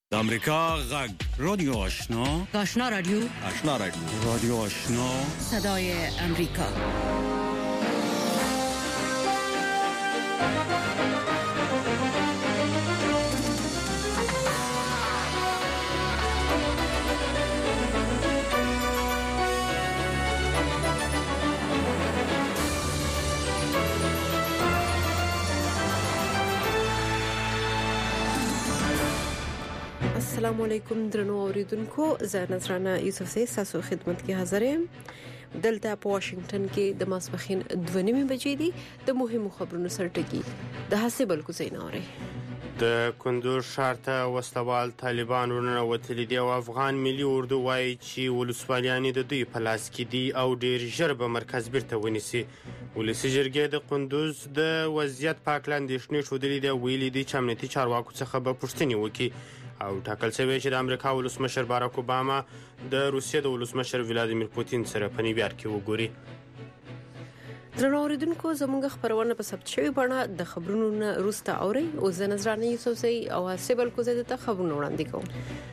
د امریکا غږ رادیو آشنا رادیو رادیو آشنا صدای امریکا. السلام علیکم درنو اوریدونکو، زه نظرانه یوسفزۍ تاسو خدمت کې حاضر یم. دلته په واشنگټن کې د ماسپښین 2:30 بجې دي. د مهمو خبرونو سرټکی د حسابل کوزیناوري. د کندوز ښار ته وسلوال طالبان ورننوتلي دي او افغان ملي اردو وایي چې ولسوالیانې د دوی په لاس کې دي او ډېر ژر به مرکز بیرته ونیسي. ولسي جرګې د کندوز د وضعیت په اړه اندېښنې ښودلې دي، ویلي دي چې امنیتي چارواکو څخه به پوښتنې وکړي او ټاکل شوی چې د امریکا ولسمشر باراک اوباما د روسیې د ولسمشر ولادیمیر پوتین سره په نیویارک کې وګوري. درنو اوریدونکو، زموږ خبرونه په ثبت شوی بڼه د خبرونو نه روسته اوري او زه نظرانه یوسفزۍ او حسابل کوزې ته خبرونه وړاندې کوم.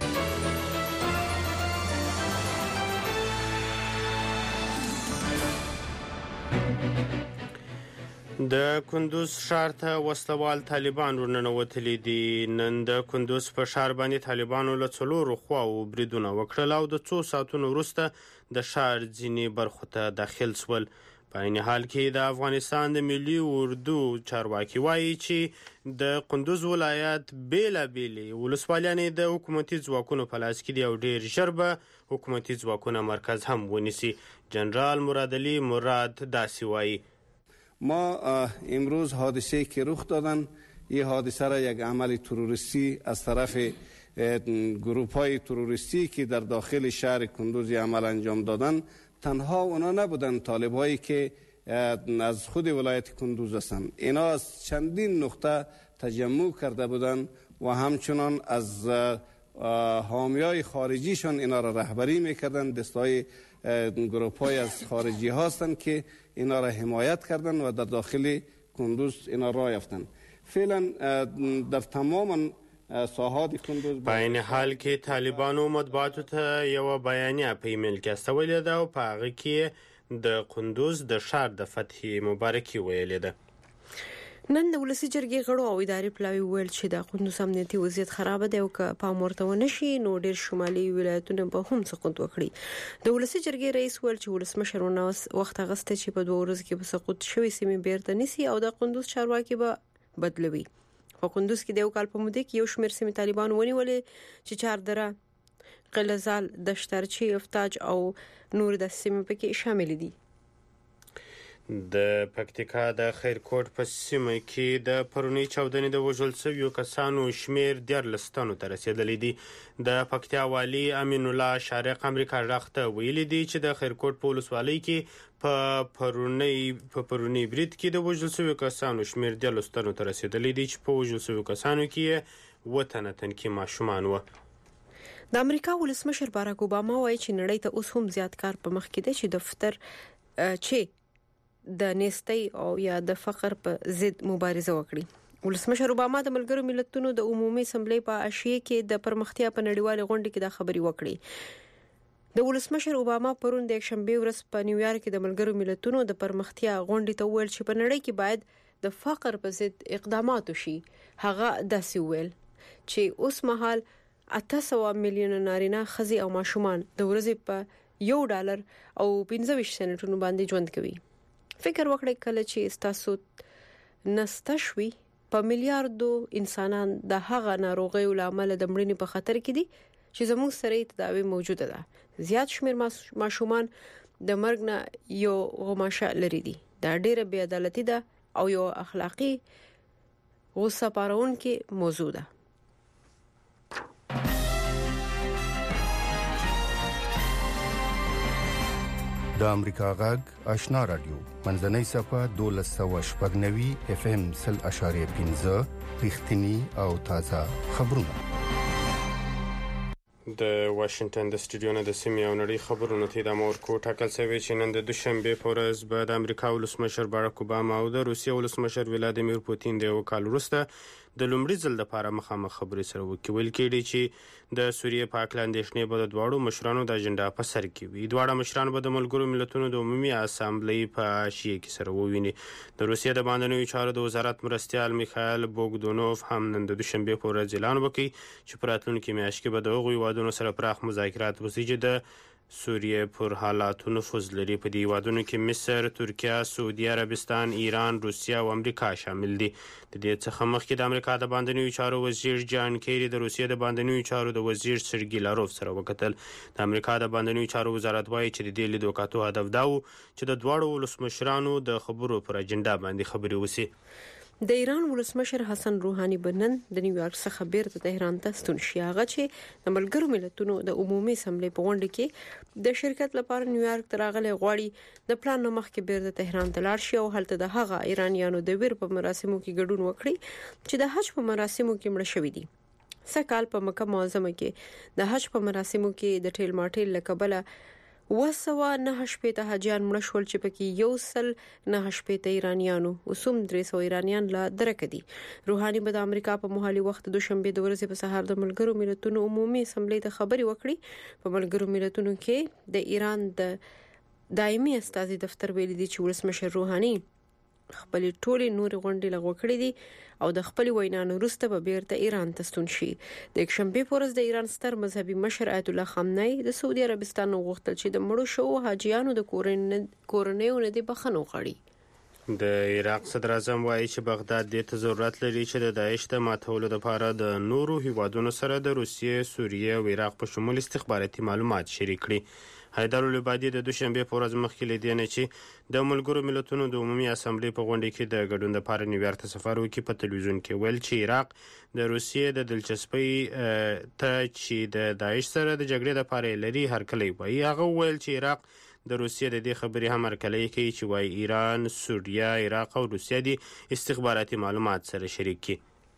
د کندوز ښار ته وسلوال طالبان ورننوتلي دي. نن د کندوز په ښار باندې طالبانو له 4 خواو بریدونه وکړل او د 2 ساعتونو وروسته د ښار ځینې برخو ته داخل شول. په عین حال کې د افغانستان د ملي اردو چارواکي وایي چې د کندوز ولایت بیلابېلې ولسوالیانې د حکومتي ځواکونو په لاس کې دي او ډېر ژر به حکومتي ځواکونه مرکز هم ونیسي. جنرال مرادعلی مراد داسې وایي: ما امروز حادثه که رخ دادن، این حادثه را یک عمل تروریستی از طرف گروه‌های تروریستی که در داخل شهر کندوز عمل انجام دادن، تنها اونا نبودن طالبایی که از خود ولایت کندوز هستند. اینا از چندین نقطه تجمع کرده بودن و همچنان از حامیای خارجیشون اینا را رهبری میکردن. دستای گروه‌های از خارجی هستند که اینا را حمایت کردن و در داخل کندوز اینا راه یافتن. فعلا در تمام ساحات کندوز په عین حال کې طالبانو مطبوعاتو ته یو بیانیه په ایمیل کې استولې ده او په هغه کې د کندوز د ښار د فتح مبارکي ویلې ده. نن د ولسي جرګې غړو او اداري پلاوی ویل چې د کندوز امنیتي وضعیت خراب دی او که پام ورته ونشي نو ډېر شمالي ولایتونه به هم سقوط وکړي. د ولسي جرګې رئیس ویل چې ولسمشر وخت غسته چې په 2 ورځو کې به سقوط شوی سیمې بیرته نیسي او د کندوز چارواکي به بدلوي. په کندوز کې د یو کال په موده کې یو شمېر سیمې طالبان ونیولې چې چاردره، قلزال، دشترچی، افتاج او نور د سیمې پکې شامل دي. د پکتیکا د خیرکوټ په سیمه کې د پرونی چاودنې د وژل شویو کسانو شمیر 14 تنو ته رسیدلی دی. د پکتیا والی امین الله شارق امریکا راخته ویلي دی چې د خیرکوټ په ولسوالۍ کې په پرونی برید کې د وژل شویو کسانو شمیر 14 تنو ته رسیدلی دی چې په وژل شویو کسانو کې 7 تنه تنکي ماشومان و. د امریکا ولسمشر باراک اوباما وایي چې نړۍ ته اوس هم زیات کار په مخ کې دی چې دفتر چې د نیستۍ او یا د فقر په ضد مبارزه وکړي. ولسمشر اوباما د ملګرو ملتونو د عمومي اسمبلی په اشیاء کې د پرمختیا په نړیوالې غونډه کې دا خبري وکړي. د ولسمشر اوباما پرون د یکشنبه ورځ په نیویارک کې د ملګرو ملتونو د پرمختیا غونډې ته ویل چې په نړۍ کې باید د فقر په ضد اقدامات وشي. هغه داسې ویل چې اوس مهال 800 میلیونه نارینه ښځې او ماشومان د ورځې په $1 او 25 سنټونو باندې ژوند کوي. فکر وکړئ کله چې تاسو نستشوي په میلیارډو انسانان د هغه ناروغیو لامل د مړینې په خطر کې دي چې زموږ سره تداوی موجوده ده. زیات شمیر ماشومان د مرګ نه یو غوماشه لري دي. دا ډېره بې عدالتي ده او یو اخلاقی غوسه پارونکې موضوع ده. د امریکا غږ آشنا رادیو منځنۍ صفه 1290 FM 0.5 رښتینی او تازه خبرونه. د واشنگټن د سټډیو نه د سیمې او نړۍ خبرونو ته د مورکو ټاکل شوی چې نن د دوشنبه په ورځ به د امریکا ولسمشر باراک اوباما او د روسیې ولسمشر ولادیمیر پوتین د یو کال وروسته د لومړي ځل لپاره مخامخ خبرې سره وکړي. ویل کېږي چې د سوریې په هکله اندېښنې به د دواړو مشرانو د اجنډا په سر کې وي. دواړه مشران به د ملګرو ملتونو د عمومي اسامبلې په حاشیه کې سره وویني. د روسیې د باندنیو چارو د وزارت مرستیال میخایل بوګدونوف هم نن د دوشنبې په ورځ اعلان وکړ چې په راتلونکي میاشت کې به د هغوی هیوادونو سره پراخ مذاکرات وشي چې د سوریې پر حالاتو نفوذ لري. په دې هیوادونو کې مصر، ترکیه، سعودي عربستان، ایران، روسیه او امریکا شامل دي. د دې څخه مخکې د امریکا د باندنیو چارو وزیر جان کیری د روسیې د باندنیو چارو د وزیر سرګی لاروف سره وکتل. د امریکا د باندنیو چارو وزارت وایي چې د دې لیدو کاتو هدف دا و چې د دواړو ولسمشرانو د خبرو پر اجنډا باندې خبرې وشي. د ایران ولسمشر حسن روحاني بنن د نیویارک څخه بیرته تهران ته ستون شي. هغه چې د ملګرو ملتونو د عمومي اسمبلې په غونډه کې د شرکت لپاره نیویارک ته راغلي غواړي د پلان نو مخکې بیرته تهران ته لاړ شي او هلته د هغه ایرانیانو د ویر په مراسمو کې ګډون وکړي چې د حج په مراسمو کې مړ شوي دي. سکهال په مکه معظمه کې د حج په مراسمو کې د ټیل ماټیل لقبله 9 حاجیان مړ شول چې پکې 9 ایرانیانو اوسم 300 ایرانیان لا درک دي. روحاني به د امریکا په محلي وخت د دوشنبه د ورځې په سهار د ملګرو ملتونو عمومي اسمبلې ته خبري وکړي. په ملګرو ملتونو کې د ایران د دایمي استازي دفتر ویلي دي چې ولسمشر روحاني خپل ټولي نور غونډې لغوه کړې دي او د خپل وینانو وروسته به بیرته ایران ته ستون شي. د یکشنبه په ورځ د ایران ستر مذهبي مشر آیت الله خامنه‌ای د سعودي عربستان غوښتل چې د مړو شو حاجیانو د کورنیو نه دی بخښنه وغواړي. د عراق صدر اعظم وایي چې بغداد دې ته ضرورت لري چې د داعش د ماتولو لپاره د نورو هیوادونو سره د روسیې، سوریې او عراق په شمول استخباراتي معلومات شریک کړي. حیدر العبادي د دوشنبه په ورځ مخکې لیدل چې د ملګرو ملتونو د عمومي اسمبلې په غونډه کې د ګډون لپاره نیویارک ته سفر وکړي. په تلویزیون کې ویل چې عراق د روسیې د دلچسپۍ ته چې د داعش سره د جګړې لپاره لري هرکلی وایي. هغه ویل چې عراق د روسیې د دې خبرې هم هرکلی کوي چې وایي ایران، سوریه، عراق او روسیه د استخباراتي معلومات سره شریک کړي.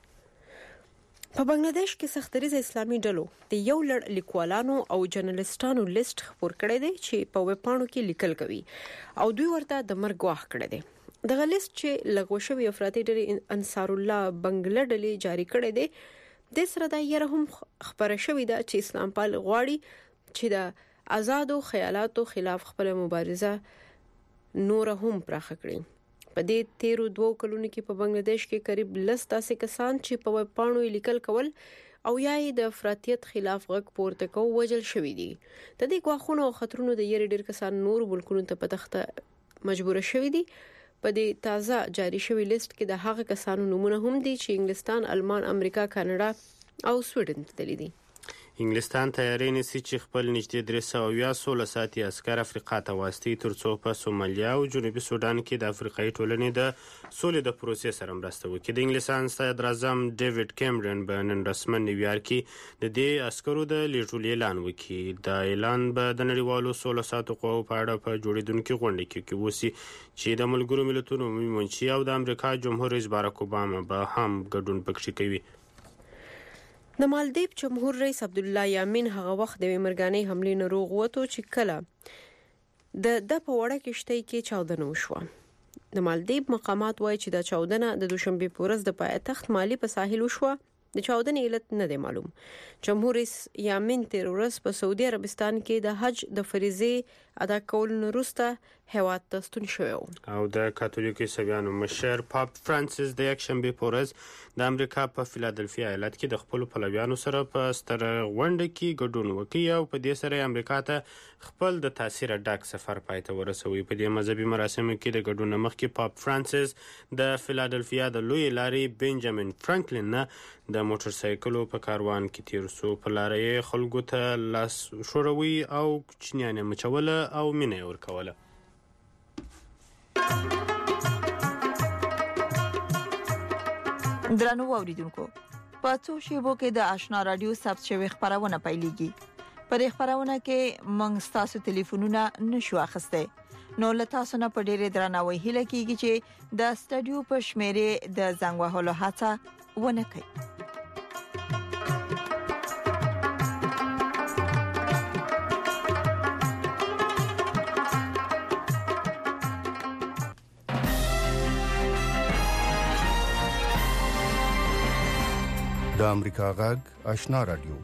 په بنگلاديش کې سختریز اسلامي ډلو د یو لړ لیکوالانو او جرنالستانو لیست خپور کړی دی چې په ویبپاڼو کې لیکل کوي او دوی ورته د مرګ غواخ کړی دی. دغه لیست چې لغوه شوی افراطي ډلې انصار الله بنگله ډلې جاری کړی دی د سره د یره هم خبره شوې ده چې اسلام پال غواړي چې د آزادو خیالاتو خلاف خپل مبارزه نور هم پراخه کړي. په دې 13 کلونو کې په بنگلاديش کې قریب 10 کسان چې په ویبپاڼو لیکل کول او یا د افراطیت خلاف غږ پورته کوي وجل شوې دي. د دې غواخونو او خطرونو د یری ډیر کسان نور ملکونو ته په تخته مجبور شوې دي. په دې تازه جاری شوی لیست کې د هغه کسانو نمونه هم دي چې انګلستان، آلمان، امریکا، کاناډا او سویډن ته تللي دي. انګلستان تیاری نیسي چې خپل نږدې 316 ساعتي عسكر افریقا ته واستي ترڅو په سومالیا او جنوبي سودان کې د افریقایي ټولنې د سولې د پروسې سره مرسته وکړي. د انګلستان صدر اعظم ډیوډ کیمرون به نن رسماً نیویارک کې د دې عسکرو د لیږلو اعلان وکړي. دا اعلان به د نړیوالو 16 ساعتو قواو په اړه په جوړیدونکو غونډه کې وشي چې د ملګرو ملتونو عمومي منشي او د امریکا جمهور رئیس باراک اوباما به هم ګډون پکې کوي. د مالدیپ جمهور رئیس عبدالله یامین هغه وخت د مرګانې حملې نه روغ وته چې کله د په وړه کشتۍ کې چاودنه وشوه. د مالدیپ مقامات وایي چې د چاودنه د دوشنبه په ورځ د پایتخت مالی په ساحل وشوه. د چاودنې علت نه دی معلوم. جمهور رئیس یامین تیر ورځ په سعودي عربستان کې د حج د فریضې ادا کولو وروسته هیواد ته ستون شوی او د کاتولیک عیسویانو مشر پاپ فرانسیس د یکشنبه په ورځ د امریکا په فیلادلفیا ایالت کې د خپل پلویانو سره په ستر غونډه کې ګډون وکړي او په دې سره امریکا ته خپل د تاثیر ډک سفر پای ته ورسوي. په دې مذهبي مراسمو کې د ګډون مخکې پاپ فرانسیس د فیلادلفیا د لوی لارې بنجامین فرانکلین نه د موټر سایکلو په کاروان کې تیر شو. په لارې خلکو ته لاس شوروي او کوچنیانه مچوله او مینه ورکوله. درنو اوریدونکو په څو شیبو کې د آشنا رادیو ثبت شوی خبرونه پیلېږي. پر خبرونه کې موږ تاسو ټلیفونونه نشو اخیسته نو له تاسو نه په ډېر درناوي هیله کیږي چې د سټډیو په شمیرې د زنګ وهلو هڅه ونه کړئ. د امریکا غږ آشنا رادیو